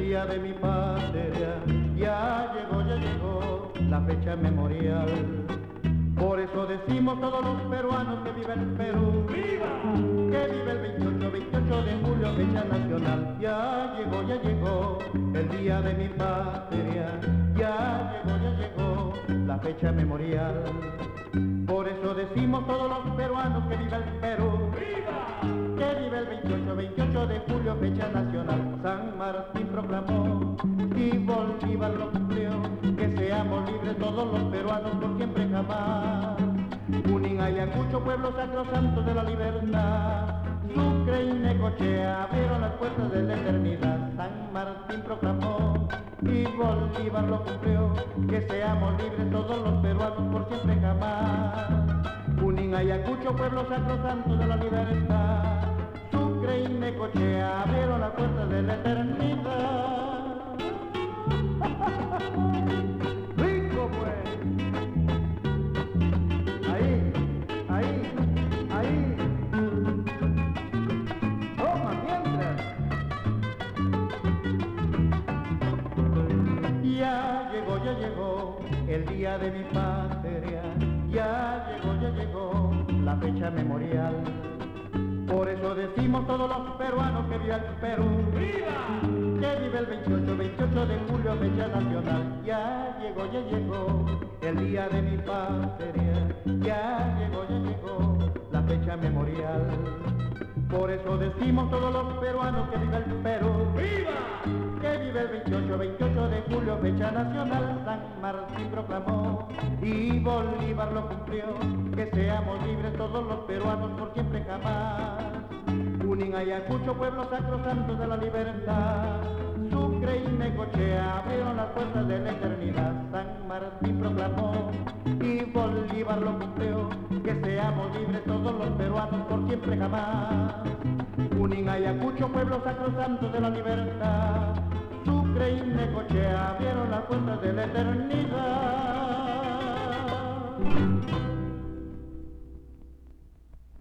día de mi patria, ya llegó la fecha memorial. Por eso decimos todos los peruanos que vive el Perú, ¡viva! Que vive el 28 de julio, fecha nacional. Ya llegó el día de mi patria, ya llegó la fecha memorial. Por eso decimos todos los peruanos que vive el Perú, ¡viva! Que vive el 28 de julio, fecha nacional. San Martín proclamó y Bolívar lo cumplió, que seamos libres todos los peruanos por siempre jamás. Junín, Ayacucho, pueblo sacrosanto de la libertad, Sucre y Necochea abrieron las puertas de la eternidad. San Martín proclamó y Bolívar lo cumplió, que seamos libres todos los peruanos por siempre jamás. Junín, Ayacucho, pueblo sacrosanto de la libertad, Sucre y Necochea abrieron las puertas de la eternidad. ¡Rico, pues! Ahí. Toma, mientras. Ya llegó el día de mi patria, ya llegó la fecha memorial. Por eso decimos todos los peruanos que vive el Perú, ¡viva! Que vive el 28 de julio, fecha nacional. Ya llegó el día de mi patria, ya llegó la fecha memorial. Por eso decimos todos los peruanos que vive el Perú, ¡viva! Que vive el 28 de julio, fecha nacional. San Martín proclamó y Bolívar lo cumplió, que seamos libres todos los peruanos por siempre jamás. Junín, Ayacucho, pueblo sacrosanto de la libertad, Sucre y Necochea abrieron las puertas de la eternidad. San Martín proclamó y Bolívar lo cumplió, que seamos libres todos los peruanos por siempre jamás. Junín, Ayacucho, pueblo sacrosanto de la libertad, Sucre y Necochea abrieron las puertas de la eternidad.